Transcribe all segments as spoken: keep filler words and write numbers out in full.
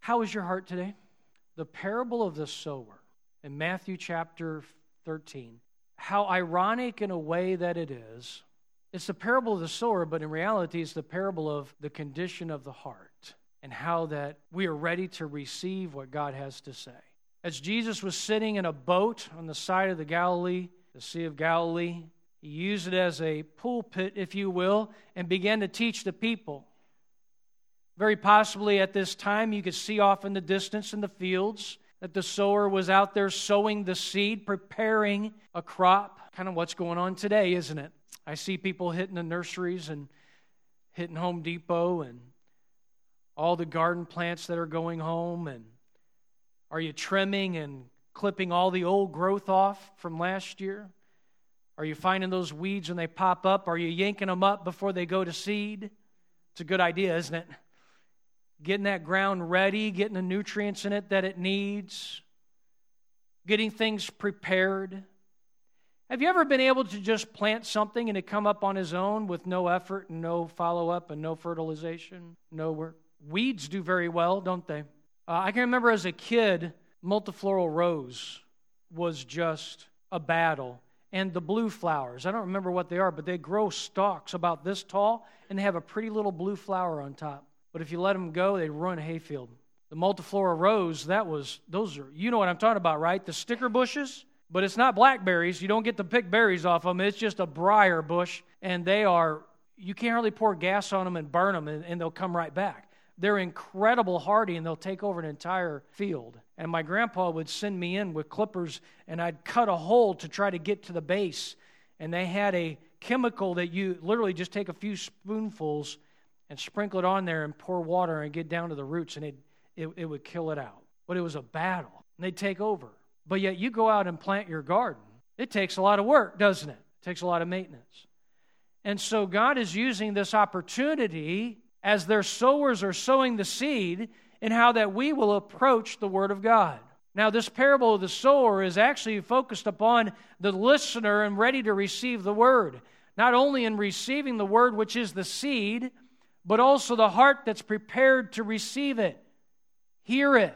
How is your heart today? The parable of the sower in Matthew chapter thirteen. How ironic in a way that it is. It's the parable of the sower, but in reality it's the parable of the condition of the heart and how that we are ready to receive what God has to say. As Jesus was sitting in a boat on the side of the Galilee, the Sea of Galilee, he used it as a pulpit, if you will, and began to teach the people. Very possibly at this time, you could see off in the distance in the fields that the sower was out there sowing the seed, preparing a crop. Kind of what's going on today, isn't it? I see people hitting the nurseries and hitting Home Depot and all the garden plants that are going home. And are you trimming and clipping all the old growth off from last year? Are you finding those weeds when they pop up? Are you yanking them up before they go to seed? It's a good idea, isn't it? Getting that ground ready, getting the nutrients in it that it needs, getting things prepared. Have you ever been able to just plant something and it come up on its own with no effort and no follow-up and no fertilization, no work? Weeds do very well, don't they? Uh, I can remember as a kid, multifloral rose was just a battle. And the blue flowers, I don't remember what they are, but they grow stalks about this tall, and they have a pretty little blue flower on top. But if you let them go, they ruin a hayfield. The multiflora rose, that was, those are, you know what I'm talking about, right? The sticker bushes, but it's not blackberries. You don't get to pick berries off them. It's just a briar bush, and they are, you can't hardly pour gas on them and burn them, and, and they'll come right back. They're incredible hardy, and they'll take over an entire field. And my grandpa would send me in with clippers, and I'd cut a hole to try to get to the base. And they had a chemical that you literally just take a few spoonfuls and sprinkle it on there and pour water and get down to the roots, and it, it, it would kill it out. But it was a battle, and they'd take over. But yet you go out and plant your garden. It takes a lot of work, doesn't it? It takes a lot of maintenance. And so God is using this opportunity as their sowers are sowing the seed in how that we will approach the Word of God. Now, this parable of the sower is actually focused upon the listener and ready to receive the Word. Not only in receiving the Word, which is the seed, but also the heart that's prepared to receive it, hear it,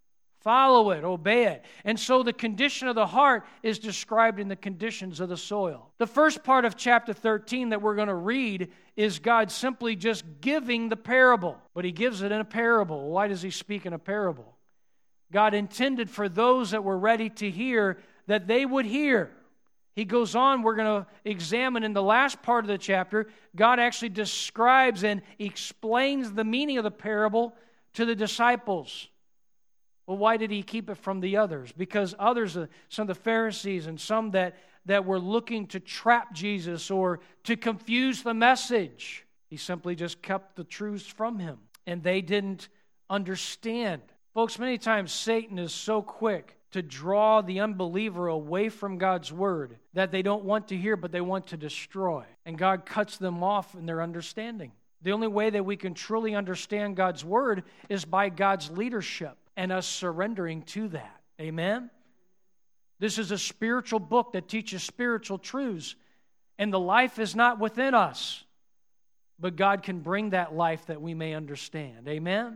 follow it, obey it. And so the condition of the heart is described in the conditions of the soil. The first part of chapter thirteen that we're going to read is God simply just giving the parable. But He gives it in a parable. Why does He speak in a parable? God intended for those that were ready to hear that they would hear. He goes on, we're going to examine in the last part of the chapter, God actually describes and explains the meaning of the parable to the disciples. Well, why did He keep it from the others? Because others, some of the Pharisees and some that, that were looking to trap Jesus or to confuse the message, He simply just kept the truths from Him. And they didn't understand. Folks, many times Satan is so quick to draw the unbeliever away from God's Word that they don't want to hear, but they want to destroy. And God cuts them off in their understanding. The only way that we can truly understand God's Word is by God's leadership and us surrendering to that. Amen? This is a spiritual book that teaches spiritual truths, and the life is not within us, but God can bring that life that we may understand. Amen?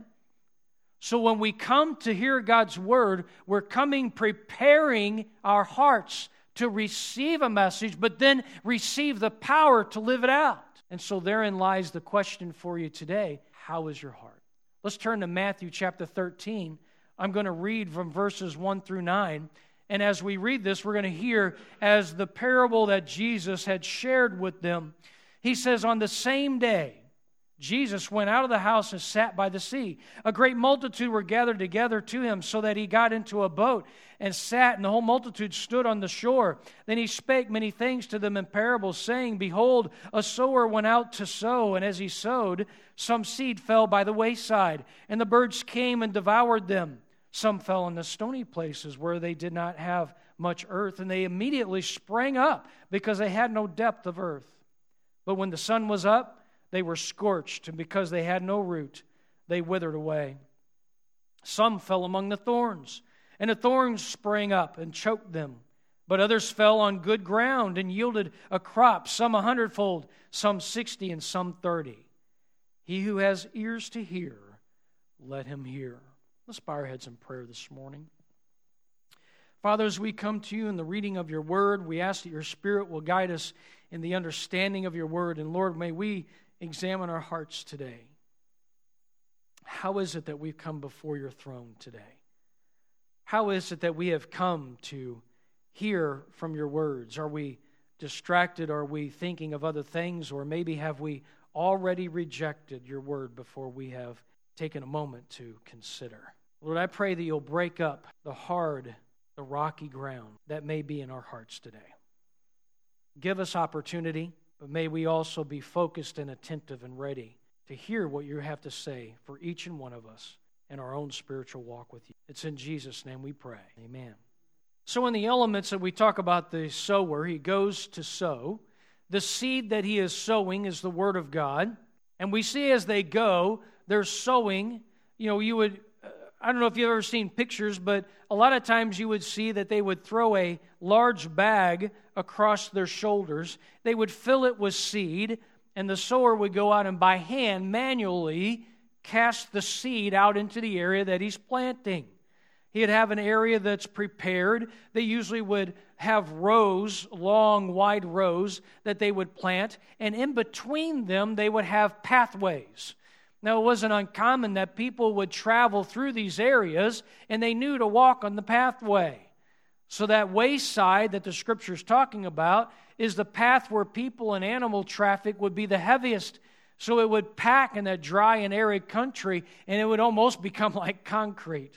So when we come to hear God's Word, we're coming preparing our hearts to receive a message, but then receive the power to live it out. And so therein lies the question for you today: how is your heart? Let's turn to Matthew chapter thirteen. I'm going to read from verses one through nine. And as we read this, we're going to hear as the parable that Jesus had shared with them. He says, on the same day, Jesus went out of the house and sat by the sea. A great multitude were gathered together to Him, so that He got into a boat and sat, and the whole multitude stood on the shore. Then He spake many things to them in parables, saying, Behold, a sower went out to sow, and as he sowed, some seed fell by the wayside, and the birds came and devoured them. Some fell in the stony places where they did not have much earth, and they immediately sprang up because they had no depth of earth. But when the sun was up, they were scorched, and because they had no root, they withered away. Some fell among the thorns, and the thorns sprang up and choked them. But others fell on good ground and yielded a crop, some a hundredfold, some sixty, and some thirty. He who has ears to hear, let him hear. Let's bow our heads in prayer this morning. Father, as we come to you in the reading of your word, we ask that your Spirit will guide us in the understanding of your word. And Lord, may we examine our hearts today. How is it that we've come before your throne today? How is it that we have come to hear from your words? Are we distracted? Are we thinking of other things? Or maybe have we already rejected your word before we have taken a moment to consider? Lord, I pray that you'll break up the hard, the rocky ground that may be in our hearts today. Give us opportunity, but may we also be focused and attentive and ready to hear what you have to say for each and one of us in our own spiritual walk with you. It's in Jesus' name we pray. Amen. So in the elements that we talk about the sower, he goes to sow. The seed that he is sowing is the word of God. And we see as they go, they're sowing. You know, you would, uh, I don't know if you've ever seen pictures, but a lot of times you would see that they would throw a large bag across their shoulders. They would fill it with seed, and the sower would go out and by hand, manually, cast the seed out into the area that he's planting. He'd have an area that's prepared. They usually would have rows, long, wide rows that they would plant, and in between them they would have pathways. Now, it wasn't uncommon that people would travel through these areas, and they knew to walk on the pathway. So that wayside that the Scripture is talking about is the path where people and animal traffic would be the heaviest. So it would pack in that dry and arid country, and it would almost become like concrete.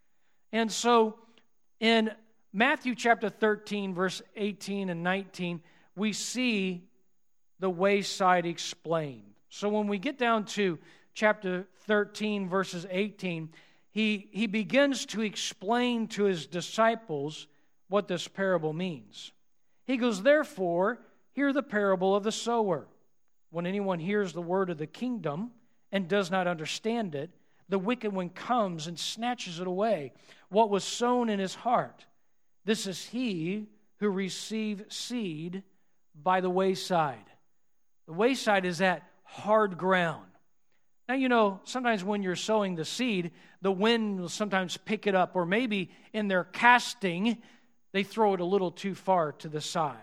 And so in Matthew chapter thirteen, verse eighteen and nineteen, we see the wayside explained. So when we get down to chapter thirteen, verses eighteen, he, he begins to explain to his disciples what this parable means. He goes, "Therefore, hear the parable of the sower. When anyone hears the word of the kingdom and does not understand it, the wicked one comes and snatches it away, what was sown in his heart. This is he who received seed by the wayside." The wayside is that hard ground. Now, you know, sometimes when you're sowing the seed, the wind will sometimes pick it up, or maybe in their casting, they throw it a little too far to the side.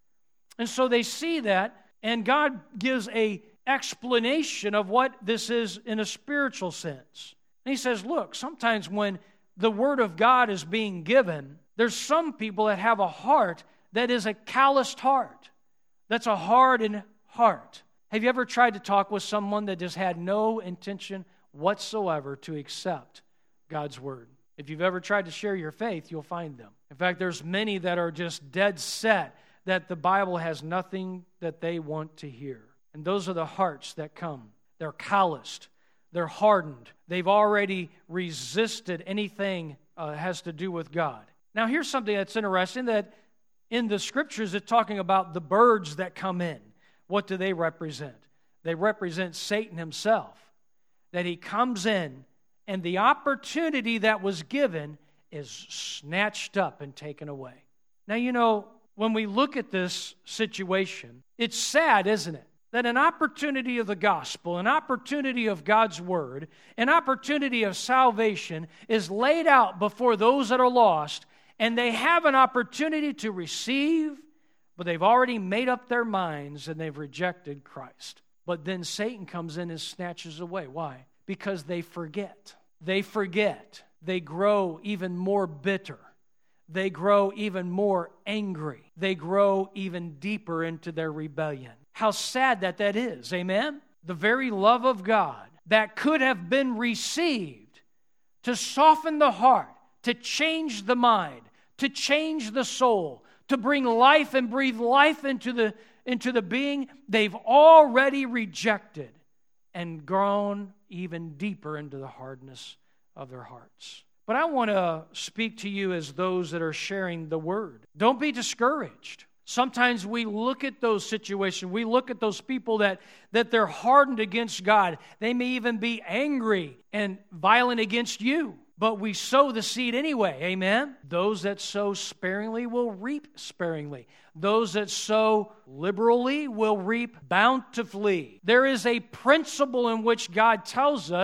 And so they see that, and God gives a explanation of what this is in a spiritual sense. And he says, look, sometimes when the word of God is being given, there's some people that have a heart that is a calloused heart. That's a hardened heart. Have you ever tried to talk with someone that just had no intention whatsoever to accept God's word? If you've ever tried to share your faith, you'll find them. In fact, there's many that are just dead set that the Bible has nothing that they want to hear. And those are the hearts that come. They're calloused. They're hardened. They've already resisted anything uh, has to do with God. Now, here's something that's interesting, that in the Scriptures, it's talking about the birds that come in. What do they represent? They represent Satan himself. That he comes in, and the opportunity that was given is snatched up and taken away. Now, you know, when we look at this situation, it's sad, isn't it? That an opportunity of the gospel, an opportunity of God's word, an opportunity of salvation is laid out before those that are lost, and they have an opportunity to receive, but they've already made up their minds and they've rejected Christ. But then Satan comes in and snatches away. Why? Because they forget. They forget. They grow even more bitter. They grow even more angry. They grow even deeper into their rebellion. How sad that that is, amen? The very love of God that could have been received to soften the heart, to change the mind, to change the soul, to bring life and breathe life into the, into the being, they've already rejected and grown even deeper into the hardness of their hearts. But I want to speak to you as those that are sharing the word. Don't be discouraged. Sometimes we look at those situations, we look at those people that, that they're hardened against God. They may even be angry and violent against you, but we sow the seed anyway, amen? Those that sow sparingly will reap sparingly. Those that sow liberally will reap bountifully. There is a principle in which God tells us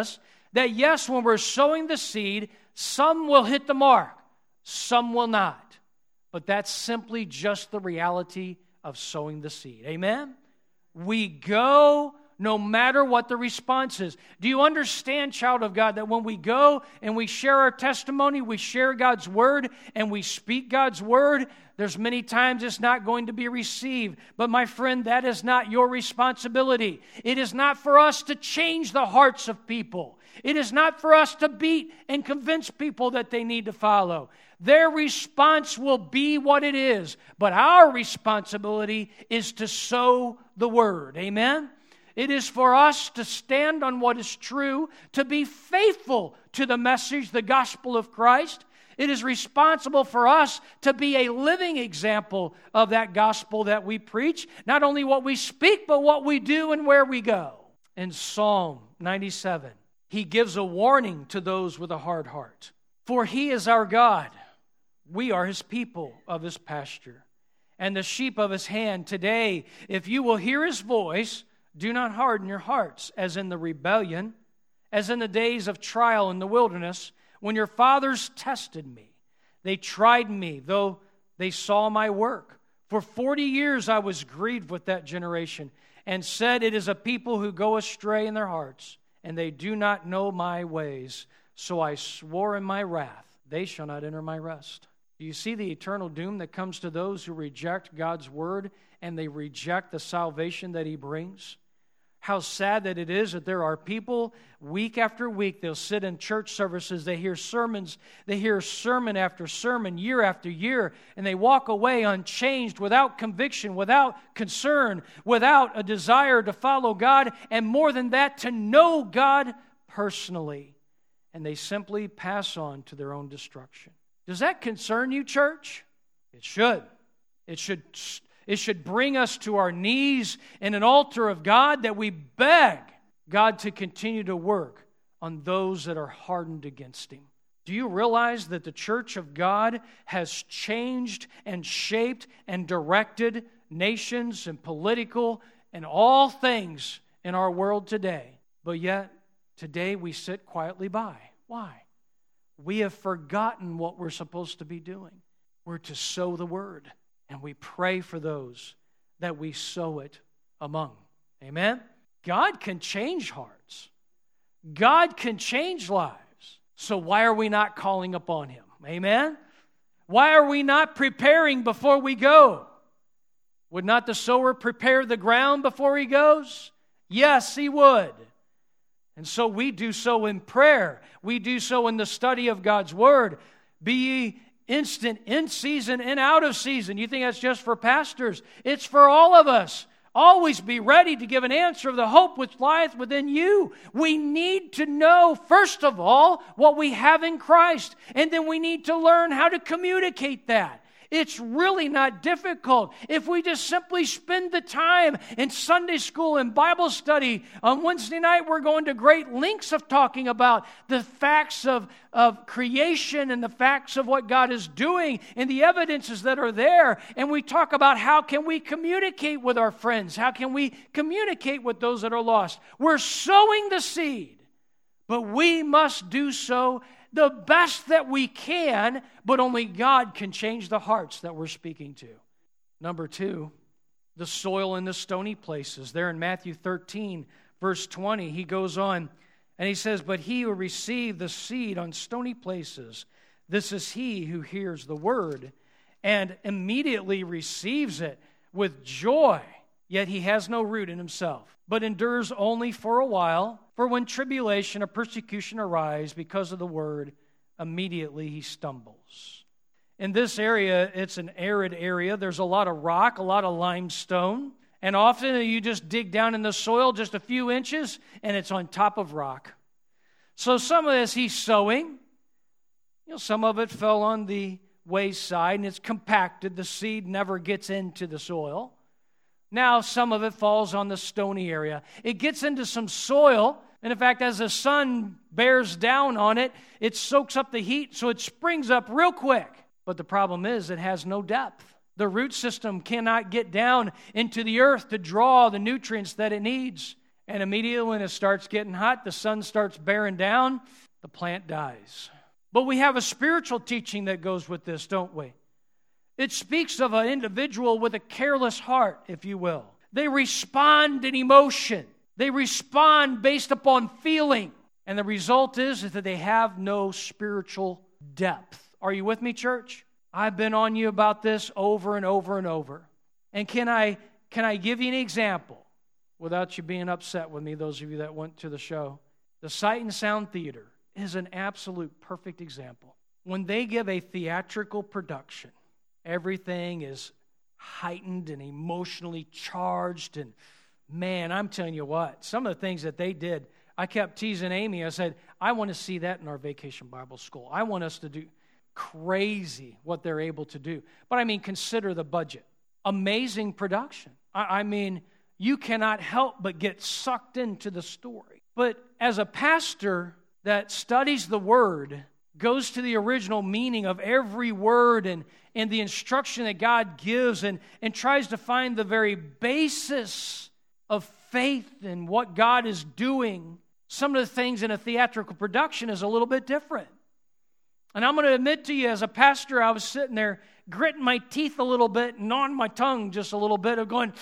That yes, when we're sowing the seed, some will hit the mark, some will not. But that's simply just the reality of sowing the seed. Amen? We go no matter what the response is. Do you understand, child of God, that when we go and we share our testimony, we share God's word, and we speak God's word, there's many times it's not going to be received. But my friend, that is not your responsibility. It is not for us to change the hearts of people. It is not for us to beat and convince people that they need to follow. Their response will be what it is. But our responsibility is to sow the word. Amen? It is for us to stand on what is true, to be faithful to the message, the gospel of Christ. It is responsible for us to be a living example of that gospel that we preach. Not only what we speak, but what we do and where we go. In Psalm ninety-seven, he gives a warning to those with a hard heart. For he is our God. We are his people of his pasture, and the sheep of his hand. Today, if you will hear his voice, do not harden your hearts, as in the rebellion, as in the days of trial in the wilderness, when your fathers tested me. They tried me, though they saw my work. For forty years I was grieved with that generation, and said, it is a people who go astray in their hearts, and they do not know my ways. So I swore in my wrath, they shall not enter my rest. Do you see the eternal doom that comes to those who reject God's word and they reject the salvation that he brings? How sad that it is that there are people week after week, they'll sit in church services, they hear sermons, they hear sermon after sermon, year after year, and they walk away unchanged, without conviction, without concern, without a desire to follow God, and more than that, to know God personally. And they simply pass on to their own destruction. Does that concern you, church? It should. It should It should bring us to our knees in an altar of God, that we beg God to continue to work on those that are hardened against him. Do you realize that the church of God has changed and shaped and directed nations and political and all things in our world today? But yet, today we sit quietly by. Why? We have forgotten what we're supposed to be doing. We're to sow the word. And we pray for those that we sow it among. Amen? God can change hearts. God can change lives. So why are we not calling upon him? Amen? Why are we not preparing before we go? Would not the sower prepare the ground before he goes? Yes, he would. And so we do so in prayer. We do so in the study of God's word. Be ye instant, in season and out of season. You think that's just for pastors? It's for all of us. Always be ready to give an answer of the hope which lieth within you. We need to know, first of all, what we have in Christ, and then we need to learn how to communicate that. It's really not difficult. If we just simply spend the time in Sunday school and Bible study, on Wednesday night we're going to great lengths of talking about the facts of, of creation and the facts of what God is doing and the evidences that are there. And we talk about how can we communicate with our friends? How can we communicate with those that are lost? We're sowing the seed, but we must do so the best that we can, but only God can change the hearts that we're speaking to. Number two, the soil in the stony places. There in Matthew thirteen, verse twenty, he goes on and he says, but he who received the seed on stony places, this is he who hears the word and immediately receives it with joy, yet he has no root in himself, but endures only for a while. For when tribulation or persecution arise because of the word, immediately he stumbles. In this area, it's an arid area. There's a lot of rock, a lot of limestone. And often you just dig down in the soil just a few inches, and it's on top of rock. So some of this he's sowing. You know, some of it fell on the wayside, and it's compacted. The seed never gets into the soil. Now some of it falls on the stony area. It gets into some soil, and in fact, as the sun bears down on it, it soaks up the heat, so it springs up real quick. But the problem is it has no depth. The root system cannot get down into the earth to draw the nutrients that it needs. And immediately when it starts getting hot, the sun starts bearing down, the plant dies. But we have a spiritual teaching that goes with this, don't we? It speaks of an individual with a careless heart, if you will. They respond in emotion. They respond based upon feeling. And the result is, is that they have no spiritual depth. Are you with me, church? I've been on you about this over and over and over. And can I, can I give you an example without you being upset with me, those of you that went to the show? The Sight and Sound Theater is an absolute perfect example. When they give a theatrical production, everything is heightened and emotionally charged. And man, I'm telling you what, some of the things that they did, I kept teasing Amy. I said, I want to see that in our Vacation Bible School. I want us to do crazy what they're able to do. But I mean, consider the budget. Amazing production. I, I mean, you cannot help but get sucked into the story. But as a pastor that studies the Word, goes to the original meaning of every word and, and the instruction that God gives and, and tries to find the very basis of faith in what God is doing, some of the things in a theatrical production is a little bit different. And I'm going to admit to you, as a pastor, I was sitting there gritting my teeth a little bit and gnawing my tongue just a little bit of going,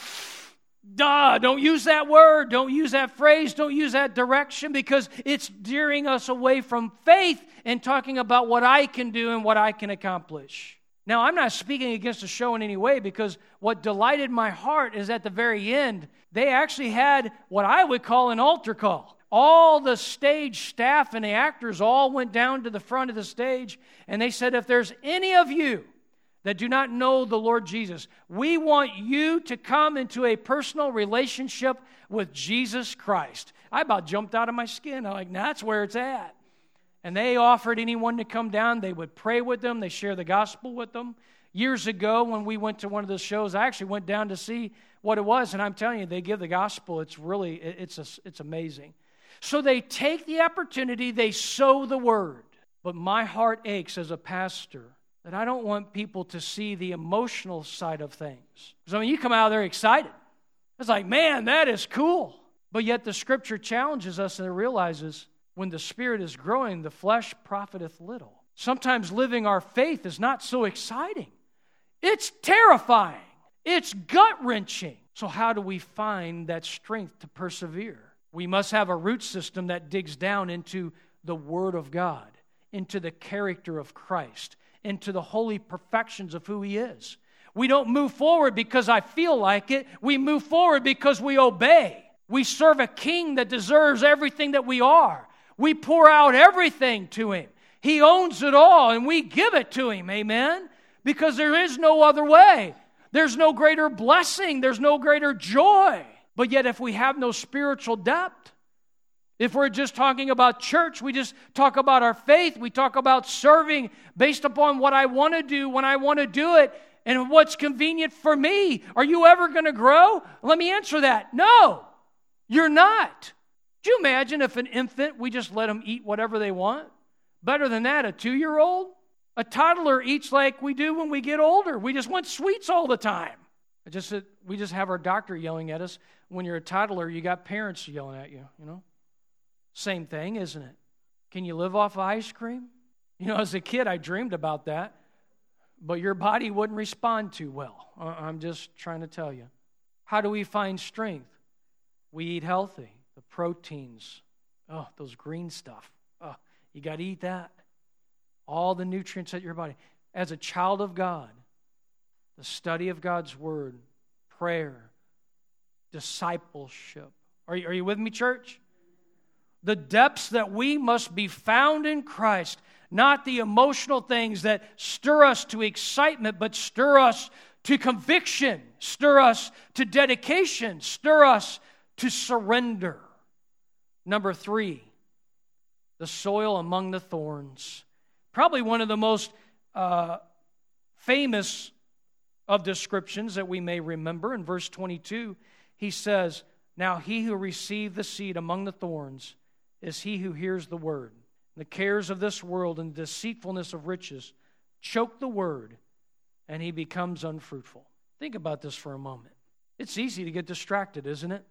duh, don't use that word, don't use that phrase, don't use that direction, because it's steering us away from faith and talking about what I can do and what I can accomplish. Now, I'm not speaking against the show in any way, because what delighted my heart is at the very end, they actually had what I would call an altar call. All the stage staff and the actors all went down to the front of the stage, and they said, if there's any of you that do not know the Lord Jesus, we want you to come into a personal relationship with Jesus Christ. I about jumped out of my skin. I'm like, nah, that's where it's at. And they offered anyone to come down. They would pray with them. They share the gospel with them. Years ago, when we went to one of those shows, I actually went down to see what it was, and I'm telling you, they give the gospel. It's really, it's a, it's amazing. So they take the opportunity, they sow the word. But my heart aches as a pastor that I don't want people to see the emotional side of things. Because I mean, you come out there excited. It's like, man, that is cool. But yet the Scripture challenges us and it realizes when the Spirit is growing, the flesh profiteth little. Sometimes living our faith is not so exciting. It's terrifying. It's gut-wrenching. So how do we find that strength to persevere? We must have a root system that digs down into the Word of God, into the character of Christ, into the holy perfections of who He is. We don't move forward because I feel like it. We move forward because we obey. We serve a King that deserves everything that we are. We pour out everything to Him. He owns it all, and we give it to Him. Amen? Because there is no other way. There's no greater blessing. There's no greater joy. But yet if we have no spiritual depth, if we're just talking about church, we just talk about our faith, we talk about serving based upon what I want to do when I want to do it and what's convenient for me. Are you ever going to grow? Let me answer that. No, you're not. Do you imagine if an infant, we just let them eat whatever they want? Better than that, a two-year-old? A toddler eats like we do when we get older. We just want sweets all the time. It just we just have our doctor yelling at us. When you're a toddler, you got parents yelling at you, you know? Same thing, isn't it? Can you live off ice cream? You know, as a kid, I dreamed about that, but your body wouldn't respond too well. I'm just trying to tell you. How do we find strength? We eat healthy. The proteins, oh, those green stuff. Oh, you got to eat that. All the nutrients at your body. As a child of God, the study of God's Word, prayer, discipleship. Are you, are you with me, church? The depths that we must be found in Christ, not the emotional things that stir us to excitement, but stir us to conviction, stir us to dedication, stir us to surrender. Number three, the soil among the thorns. Probably one of the most uh, famous of descriptions that we may remember. In verse twenty-two, he says, now he who received the seed among the thorns is he who hears the word. The cares of this world and the deceitfulness of riches choke the word, and he becomes unfruitful. Think about this for a moment. It's easy to get distracted, isn't it?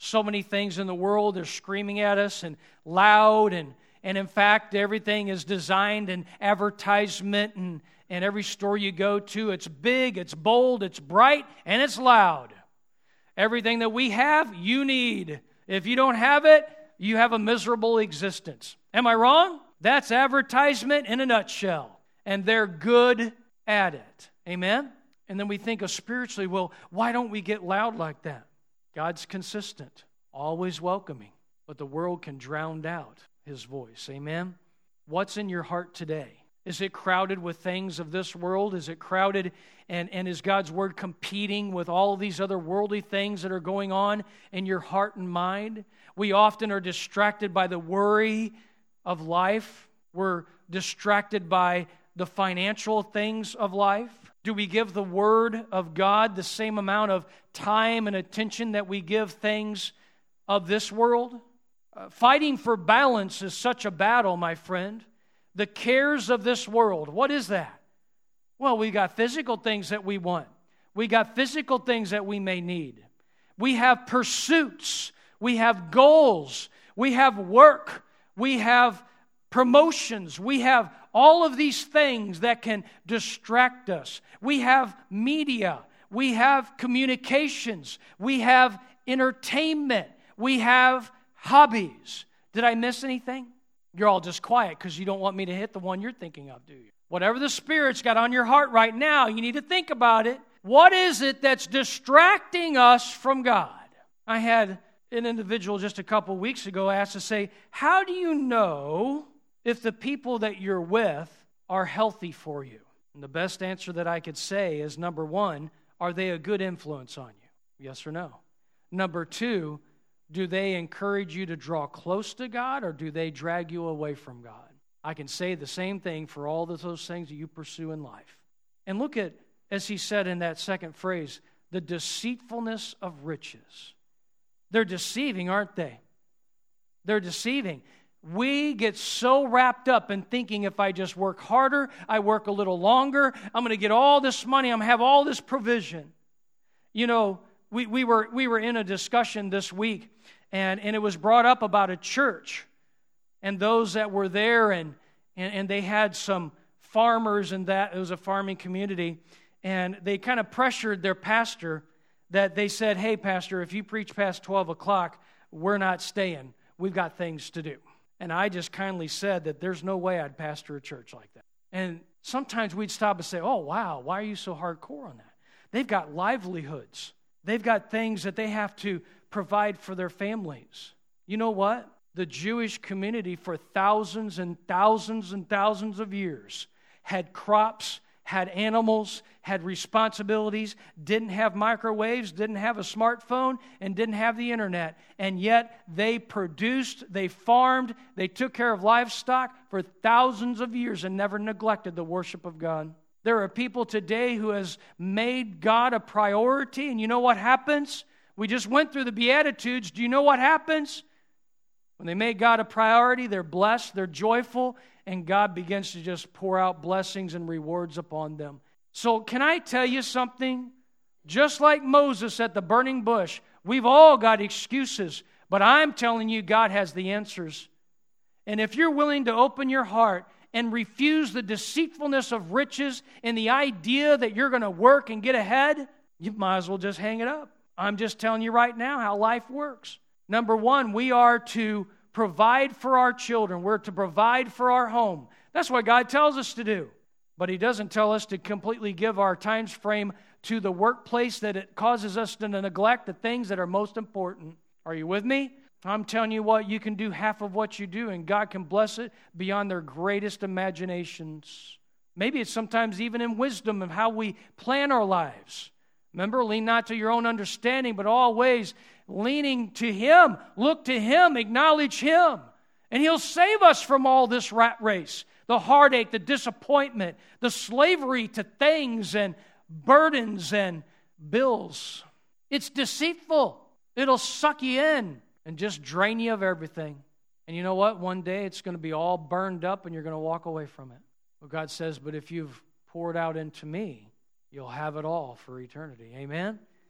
So many things in the world are screaming at us and loud, and, and in fact, everything is designed and advertisement, and, and every store you go to, it's big, it's bold, it's bright, and it's loud. Everything that we have, you need. If you don't have it, you have a miserable existence. Am I wrong? That's advertisement in a nutshell. And they're good at it. Amen? And then we think of spiritually, well, why don't we get loud like that? God's consistent, always welcoming, but the world can drown out His voice. Amen? What's in your heart today? Is it crowded with things of this world? Is it crowded and, and is God's Word competing with all of these other worldly things that are going on in your heart and mind? We often are distracted by the worry of life. We're distracted by the financial things of life. Do we give the Word of God the same amount of time and attention that we give things of this world? Uh, fighting for balance is such a battle, my friend. The cares of this world, what is that? Well, we got physical things that we want. We got physical things that we may need. We have pursuits. We have goals. We have work. We have promotions. We have all of these things that can distract us. We have media. We have communications. We have entertainment. We have hobbies. Did I miss anything? You're all just quiet because you don't want me to hit the one you're thinking of, do you? Whatever the Spirit's got on your heart right now, you need to think about it. What is it that's distracting us from God? I had an individual just a couple weeks ago ask to say, how do you know if the people that you're with are healthy for you? And the best answer that I could say is, number one, are they a good influence on you? Yes or no? Number two, do they encourage you to draw close to God, or do they drag you away from God? I can say the same thing for all of those things that you pursue in life. And look at, as he said in that second phrase, the deceitfulness of riches. They're deceiving, aren't they? They're deceiving. We get so wrapped up in thinking if I just work harder, I work a little longer, I'm going to get all this money, I'm going to have all this provision. You know, we, we were we were in a discussion this week, and, and it was brought up about a church and those that were there, and, and, and they had some farmers, and that it was a farming community, and they kind of pressured their pastor that they said, hey, pastor, if you preach past twelve o'clock, we're not staying. We've got things to do. And I just kindly said that there's no way I'd pastor a church like that. And sometimes we'd stop and say, oh, wow, why are you so hardcore on that? They've got livelihoods. They've got things that they have to provide for their families. You know what? The Jewish community for thousands and thousands and thousands of years had crops, had animals, had responsibilities, didn't have microwaves, didn't have a smartphone, and didn't have the internet. And yet they produced, they farmed, they took care of livestock for thousands of years and never neglected the worship of God. There are people today who has made God a priority, and you know what happens? We just went through the Beatitudes. Do you know what happens? When they make God a priority, they're blessed, they're joyful, and God begins to just pour out blessings and rewards upon them. So can I tell you something? Just like Moses at the burning bush, we've all got excuses, but I'm telling you, God has the answers. And if you're willing to open your heart and refuse the deceitfulness of riches and the idea that you're going to work and get ahead, you might as well just hang it up. I'm just telling you right now how life works. Number one, we are to provide for our children. We're to provide for our home. That's what God tells us to do. But He doesn't tell us to completely give our time frame to the workplace that it causes us to neglect the things that are most important. Are you with me? I'm telling you what, you can do half of what you do, and God can bless it beyond their greatest imaginations. Maybe it's sometimes even in wisdom of how we plan our lives. Remember, lean not to your own understanding, but always leaning to Him. Look to Him, acknowledge Him, and He'll save us from all this rat race, the heartache, the disappointment, the slavery to things and burdens and bills. It's deceitful. It'll suck you in and just drain you of everything. And you know what? One day it's going to be all burned up and you're going to walk away from it. Well, God says, but if you've poured out into me, you'll have it all for eternity. Amen?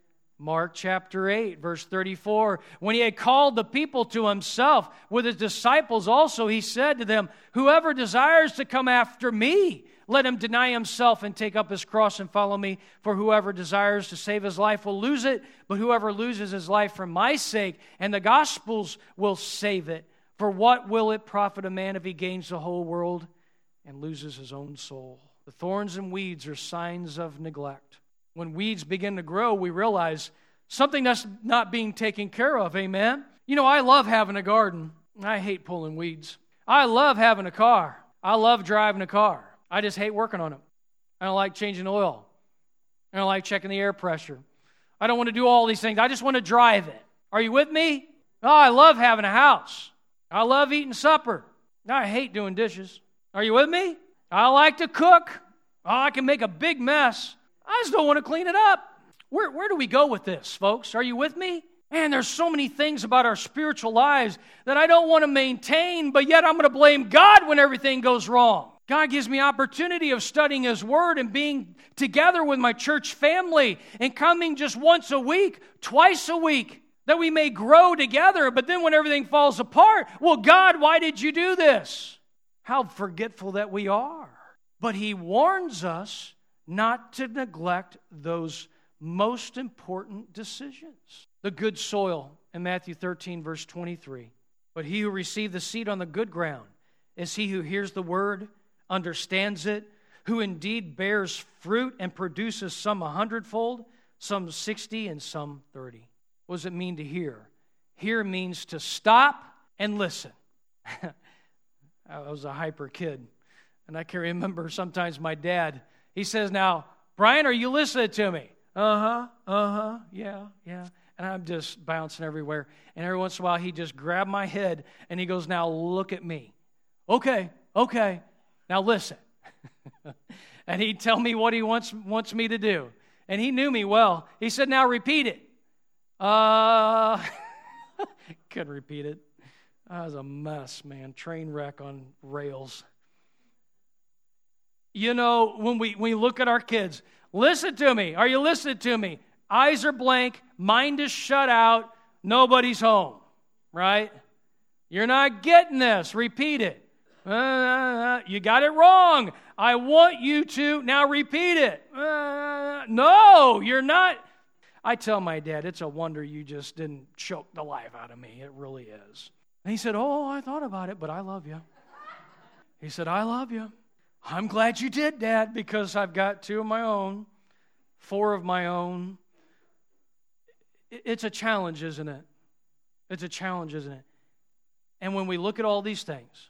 Mark chapter eight, verse thirty-four, when he had called the people to himself with his disciples also, he said to them, whoever desires to come after me, let him deny himself and take up his cross and follow me. For whoever desires to save his life will lose it, but whoever loses his life for my sake and the gospel's will save it. For what will it profit a man if he gains the whole world and loses his own soul? The thorns and weeds are signs of neglect. When weeds begin to grow, we realize something that's not being taken care of, amen? You know, I love having a garden. I hate pulling weeds. I love having a car. I love driving a car. I just hate working on it. I don't like changing oil. I don't like checking the air pressure. I don't want to do all these things. I just want to drive it. Are you with me? Oh, I love having a house. I love eating supper. I hate doing dishes. Are you with me? I like to cook. Oh, I can make a big mess. I just don't want to clean it up. Where, where do we go with this, folks? Are you with me? Man, there's so many things about our spiritual lives that I don't want to maintain, but yet I'm going to blame God when everything goes wrong. God gives me opportunity of studying His Word and being together with my church family and coming just once a week, twice a week, that we may grow together. But then when everything falls apart, well, God, why did you do this? How forgetful that we are. But He warns us not to neglect those most important decisions. The good soil in Matthew thirteen, verse twenty-three. But he who received the seed on the good ground is he who hears the word, understands it, who indeed bears fruit and produces some a hundredfold, some sixty, and some thirty. What does it mean to hear? Hear means to stop and listen. I was a hyper kid, and I can remember sometimes my dad, he says, now, Brian, are you listening to me? Uh-huh, uh-huh, yeah, yeah. And I'm just bouncing everywhere. And every once in a while, he just grabbed my head, and he goes, now look at me. Okay, okay, now listen. And he'd tell me what he wants, wants me to do. And he knew me well. He said, now repeat it. Uh, couldn't repeat it. I was a mess, man. Train wreck on rails. You know, when we, when we look at our kids, listen to me. Are you listening to me? Eyes are blank. Mind is shut out. Nobody's home, right? You're not getting this. Repeat it. Uh, you got it wrong. I want you to. Now repeat it. Uh, no, you're not. I tell my dad, it's a wonder you just didn't choke the life out of me. It really is. And he said, oh, I thought about it, but I love you. He said, I love you. I'm glad you did, Dad, because I've got two of my own, four of my own. It's a challenge, isn't it? It's a challenge, isn't it? And when we look at all these things,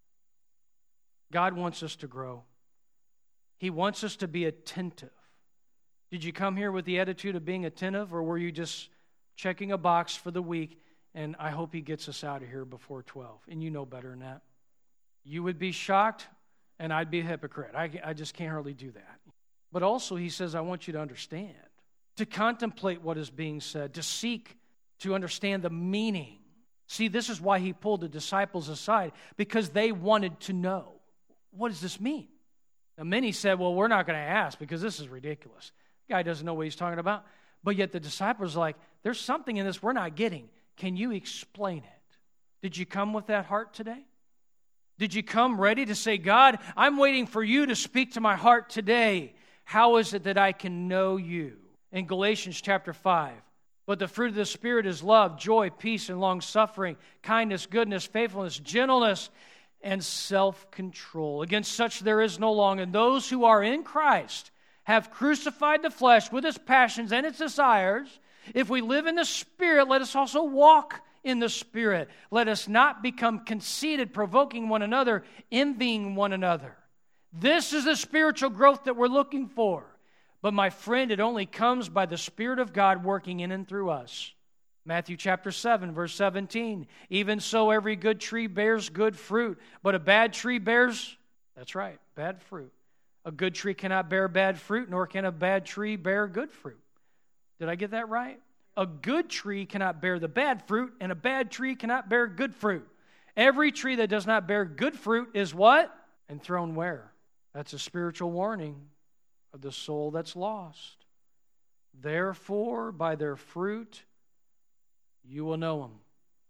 God wants us to grow. He wants us to be attentive. Did you come here with the attitude of being attentive, or were you just checking a box for the week, and I hope He gets us out of here before twelve? And you know better than that. You would be shocked, and I'd be a hypocrite. I, I just can't hardly do that. But also, He says, I want you to understand, to contemplate what is being said, to seek to understand the meaning. See, this is why He pulled the disciples aside, because they wanted to know, what does this mean? Now, many said, well, we're not going to ask because this is ridiculous. The guy doesn't know what he's talking about. But yet the disciples are like, there's something in this we're not getting. Can you explain it? Did you come with that heart today? Did you come ready to say, God, I'm waiting for you to speak to my heart today. How is it that I can know you? In Galatians chapter five, but the fruit of the Spirit is love, joy, peace, and long-suffering, kindness, goodness, faithfulness, gentleness, and self-control. Against such there is no law. And those who are in Christ have crucified the flesh with its passions and its desires. If we live in the Spirit, let us also walk in the Spirit. Let us not become conceited, provoking one another, envying one another. This is the spiritual growth that we're looking for. But my friend, it only comes by the Spirit of God working in and through us. Matthew chapter seven, verse seventeen. Even so, every good tree bears good fruit, but a bad tree bears, that's right, bad fruit. A good tree cannot bear bad fruit, nor can a bad tree bear good fruit. Did I get that right? A good tree cannot bear the bad fruit, and a bad tree cannot bear good fruit. Every tree that does not bear good fruit is what? And thrown where? That's a spiritual warning of the soul that's lost. Therefore, by their fruit, you will know them.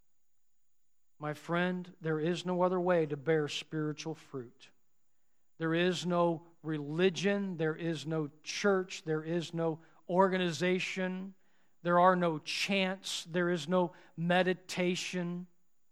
My friend, there is no other way to bear spiritual fruit. There is no religion, there is no church, there is no organization, there are no chants, there is no meditation.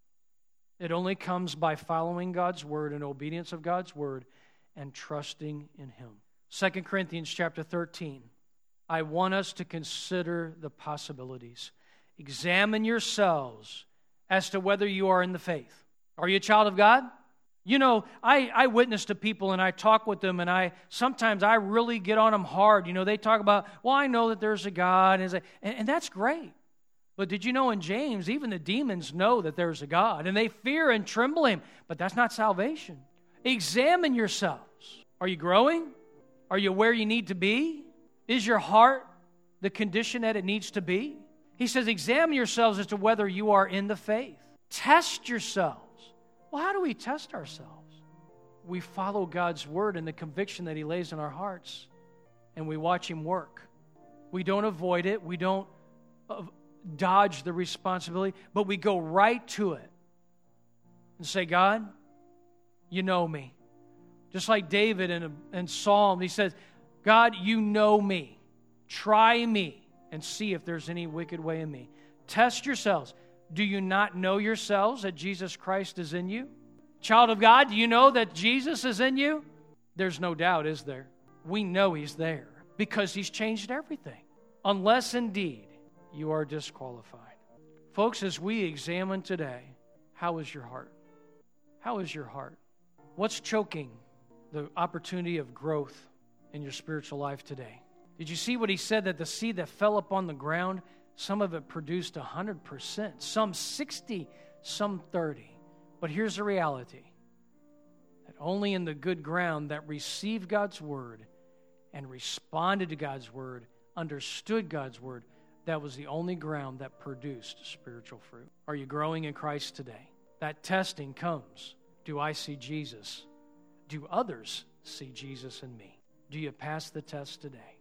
It only comes by following God's word and obedience of God's word and trusting in Him. Second Corinthians chapter thirteen. I want us to consider the possibilities. Examine yourselves as to whether you are in the faith. Are you a child of God? You know, I, I witness to people and I talk with them, and I sometimes I really get on them hard. You know, they talk about, well, I know that there's a God, and, and, and that's great. But did you know in James, even the demons know that there's a God, and they fear and tremble Him, but that's not salvation. Examine yourselves. Are you growing? Are you where you need to be? Is your heart the condition that it needs to be? He says, examine yourselves as to whether you are in the faith. Test yourselves. Well, how do we test ourselves? We follow God's word and the conviction that He lays in our hearts, and we watch Him work. We don't avoid it. We don't uh, dodge the responsibility, but we go right to it and say, God, you know me. Just like David in, a, in Psalm, he says, God, you know me. Try me and see if there's any wicked way in me. Test yourselves. Do you not know yourselves that Jesus Christ is in you? Child of God, do you know that Jesus is in you? There's no doubt, is there? We know He's there because He's changed everything. Unless indeed you are disqualified. Folks, as we examine today, how is your heart? How is your heart? What's choking the opportunity of growth in your spiritual life today? Did you see what he said, that the seed that fell upon the ground, some of it produced one hundred percent, some sixty, some thirty. But here's the reality, that only in the good ground that received God's word and responded to God's word, understood God's word, that was the only ground that produced spiritual fruit. Are you growing in Christ today? That testing comes. Do I see Jesus? Do others see Jesus in me? Do you pass the test today?